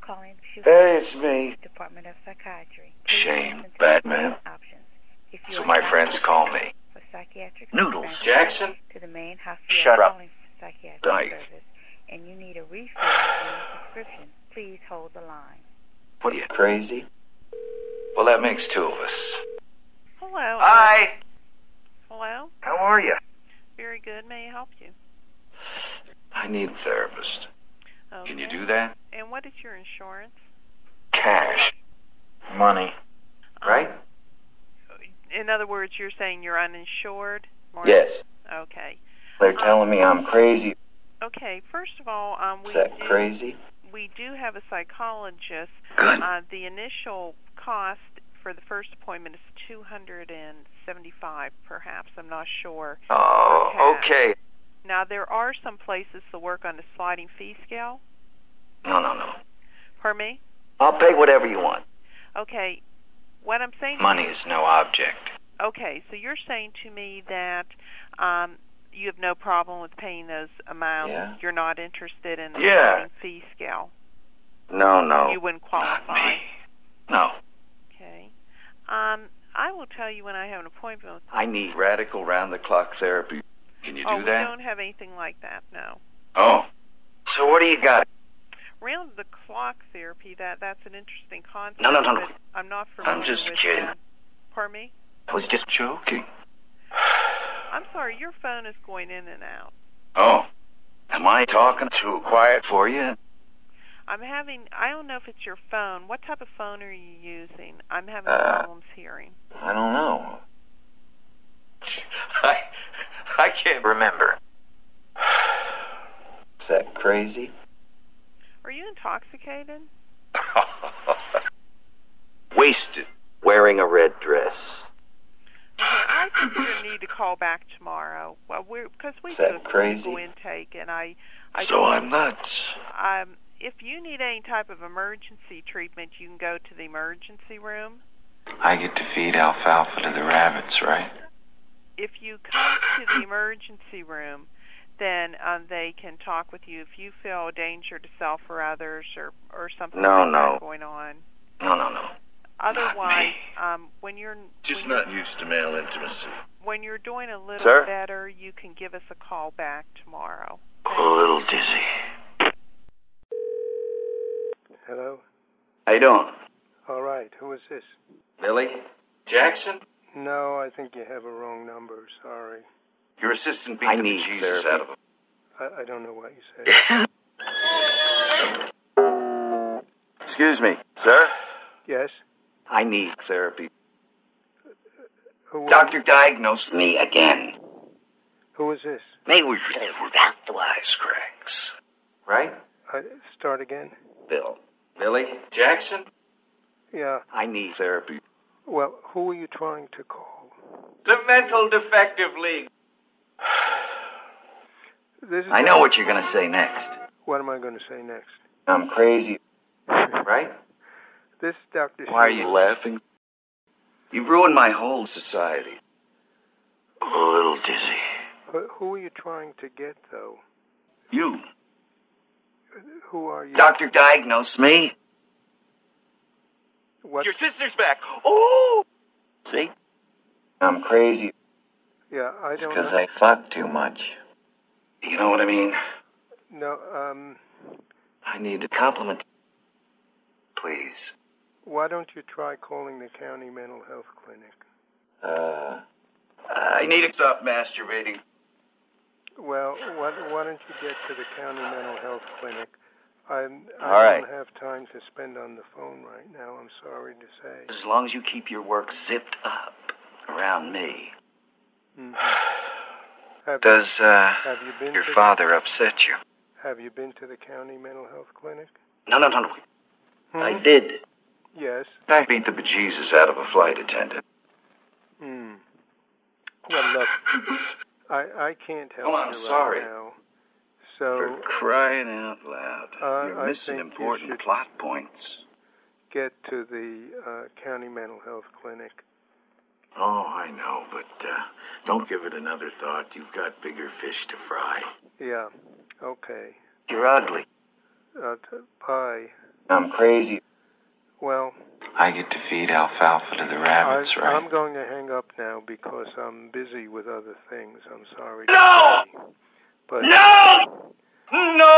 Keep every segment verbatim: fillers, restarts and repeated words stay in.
calling Hey, it's me. Department of Psychiatry. Shane, Batman. Options. If you That's what my friends call me. For psychiatric Noodles. services, Jackson? to the main hospital Shut up. calling for psychiatric Dyke. service, and you need a refill on your prescription, please hold the line. What are you, crazy? Well, that makes two of us. Hello. Hi. Hello. How are you? Very good. May I help you? I need a therapist. Okay. Can you do that? And what is your insurance? Cash. Money. Right? In other words, you're saying you're uninsured? Or- Yes. Okay. They're telling me I'm crazy. Okay. First of all, um, we Is that do, crazy? we do have a psychologist. Good. Uh, the initial cost for the first appointment is two hundred seventy-five, perhaps. I'm not sure. Oh, okay. Now, there are some places that work on a sliding fee scale. No, no, no. Pardon me? I'll pay whatever you want. Okay. What I'm saying... Money is no object. Okay, so you're saying to me that um, you have no problem with paying those amounts. Yeah. You're not interested in the Yeah. sliding fee scale. No, no. You wouldn't qualify. Not me. No. Okay. Um, I will tell you when I have an appointment with... I need radical round-the-clock therapy. Can you oh, do we that? don't have anything like that, no. Oh. So what do you got? Round-the-clock therapy, that that's an interesting concept. No, no, no, no. but I'm not familiar I'm just with kidding. that. Pardon me? I was just joking. I'm sorry, your phone is going in and out. Oh. Am I talking too quiet for you? I'm having, I don't know if it's your phone. What type of phone are you using? I'm having Uh, problems hearing. I don't know. I, I can't remember. Is that crazy? Are you intoxicated? Wasted. Wearing a red dress. Okay, I think you're going to need to call back tomorrow. Well, we're because we Is do that a crazy? clinical intake, and I, I So don't- I'm nuts. Um, if you need any type of emergency treatment, you can go to the emergency room. I get to feed alfalfa to the rabbits, right? If you come to the emergency room, then um, they can talk with you if you feel a danger to self or others or, or something No, like no. that going on. No, no, no. Otherwise, um, when you're Just when not you're, used to male intimacy. when you're doing a little Sir? better, you can give us a call back tomorrow. A little dizzy. Hello? How you doing? All right, who is this? Billy? Jackson? No, I think you have a wrong number. Sorry. Your assistant beat I the need bejesus therapy. Out of him. I, I don't know what you said. Excuse me, sir? Yes? I need therapy. Who, Doctor diagnosed me again. Who is this? Me was without the wisecracks. Right? Uh, start again? Bill. Billy? Jackson? Yeah. I need therapy. Well, who are you trying to call? The Mental Defective League. This is I know what you're going to say next. What am I going to say next? I'm crazy. Right? This is Doctor Why are you laughing? You've ruined my whole society. A little dizzy. Who, who are you trying to get, though? You. Who are you? Doctor diagnosed me. What? Your sister's back. Oh! See? I'm crazy. Yeah, I don't Because know. I fuck too much. You know what I mean? No, um, I need a compliment. Please. why don't you try calling the county mental health clinic? Uh, I need to stop masturbating. Well, why, why don't you get to the county mental health clinic? I'm, I All right. don't have time to spend on the phone right now, I'm sorry to say. As long as you keep your work zipped up around me. Mm-hmm. Have Does, uh, Have you been your to father upset you? The, have you been to the county mental health clinic? No, no, no, no. Hmm? I did. Yes. I beat the bejesus out of a flight attendant. Hmm. Well, look, I I can't help Oh, I'm you right sorry. now. For So crying out loud. Uh, You're I missing think you important should- plot points. get to the uh, county mental health clinic. Oh, I know, but uh, don't give it another thought. You've got bigger fish to fry. Yeah. Okay. You're ugly. Uh, t- bye. I'm crazy. Well, I get to feed alfalfa to the rabbits, I, right? I'm going to hang up now because I'm busy with other things. I'm sorry. No! To say. But No! No!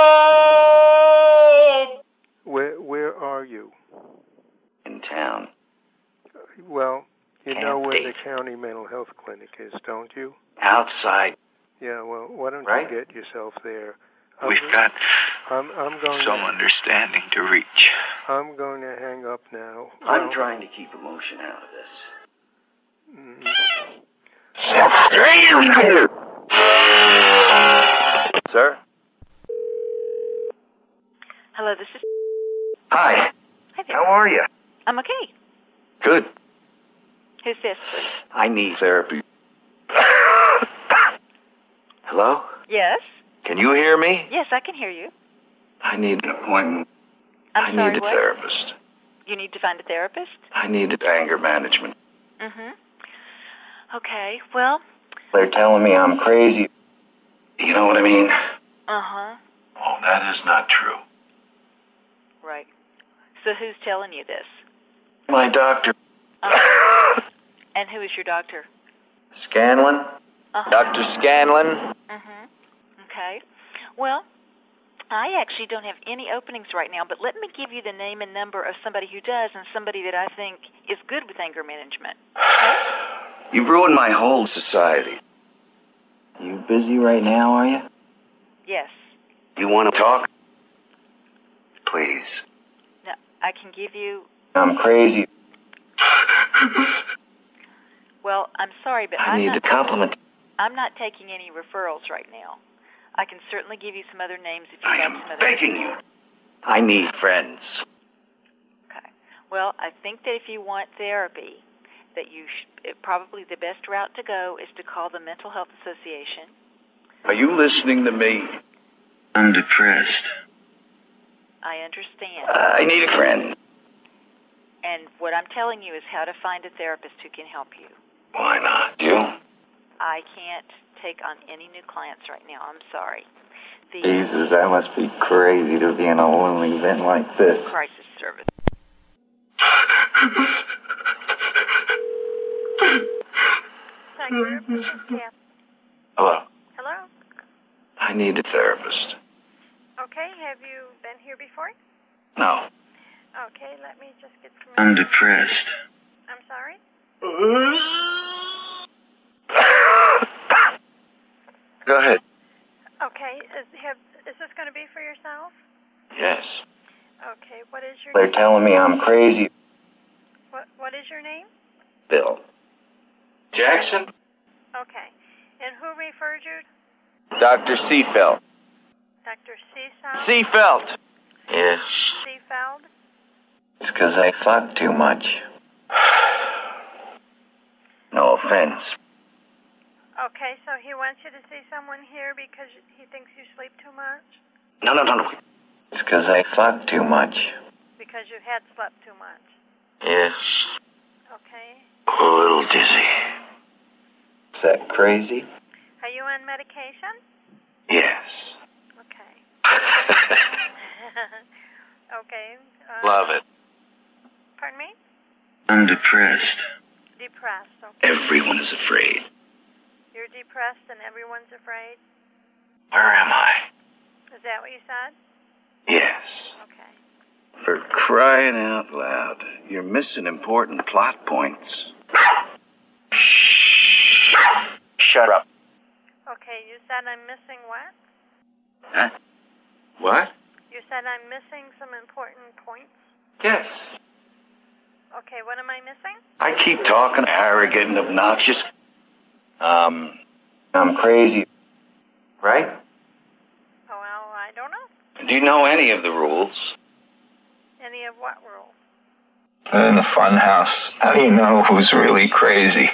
where where are you? In town. Well, you Camp know where the Date. county mental health clinic is, don't you? Outside. Yeah. Well, why don't Right? you get yourself there? I'm We've go- got I'm I'm going. some to, understanding to reach. I'm going to hang up now. I'm Well, trying to keep emotion out of this. mm, Sir? Hello, this is... Hi. Hi there. How are you? I'm okay. Good. Who's this, please? I need therapy. Hello? Yes? Can you hear me? Yes, I can hear you. I need an appointment. I'm I sorry, need a what? therapist. You need to find a therapist? I need anger management. Mm-hmm. Okay, well... They're telling me I'm crazy. You know what I mean? Uh-huh. Oh, that is not true. Right. So who's telling you this? My doctor. Uh-huh. And who is your doctor? Scanlon? Uh-huh. Doctor Scanlon? Mm-hmm. Okay. Well, I actually don't have any openings right now, but let me give you the name and number of somebody who does and somebody that I think is good with anger management. Okay? You've ruined my whole society. You busy right now, are you? Yes. You want to talk? Please. No, I can give you... I'm crazy. Well, I'm sorry, but I I'm need not... a compliment. I'm not taking any referrals right now. I can certainly give you some other names if you I have am some other... begging you. I need friends. Okay. Well, I think that if you want therapy, that you sh- it, probably the best route to go is to call the Mental Health Association. Are you listening to me? I'm depressed. I understand. I need a friend. And what I'm telling you is how to find a therapist who can help you. Why not? You? I can't take on any new clients right now. I'm sorry. The Jesus, I must be crazy to be in a lonely event like this. crisis service. Hello. Hello? I need a therapist. Okay, have you been here before? No. Okay, let me just get some... I'm depressed. I'm sorry? Go ahead. Okay, is, have, is this going to be for yourself? Yes. Okay, what is your They're name? telling me I'm crazy. What, what is your name? Bill. Jackson? Okay, and who referred you? Doctor Seafeld. Doctor Seasal? Seafeld. Yes. Seafeld? It's because I fuck too much. No offense. Okay, so he wants you to see someone here because he thinks you sleep too much? No, no, no, no. It's because I fuck too much. Because you had slept too much. Yes. Okay. A little dizzy. Is that crazy? Are you on medication? Yes. Okay. Okay. Uh, Love it. Pardon me? I'm depressed. Depressed, okay. Everyone is afraid. You're depressed and everyone's afraid? Where am I? Is that what you said? Yes. Okay. For crying out loud, you're missing important plot points. Shut up. Okay, you said I'm missing what? Huh? What? You said I'm missing some important points? Yes. Okay, what am I missing? I keep talking arrogant and obnoxious. Um, I'm crazy. Right? Oh, well, I don't know. Do you know any of the rules? Any of what rules? In the fun house, how do you know who's really crazy?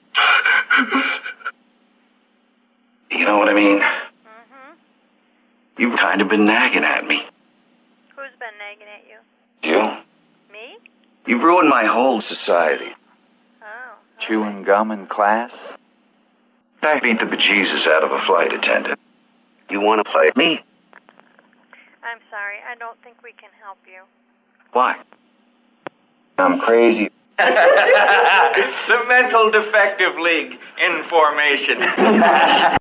You know what I mean? Mm-hmm. You've kind of been nagging at me. Who's been nagging at you? You? Me? You've ruined my whole society. Oh. Chewing gum in class? I beat the bejesus out of a flight attendant. You want to play me? I'm sorry, I don't think we can help you. Why? I'm crazy. The Mental Defective League in formation.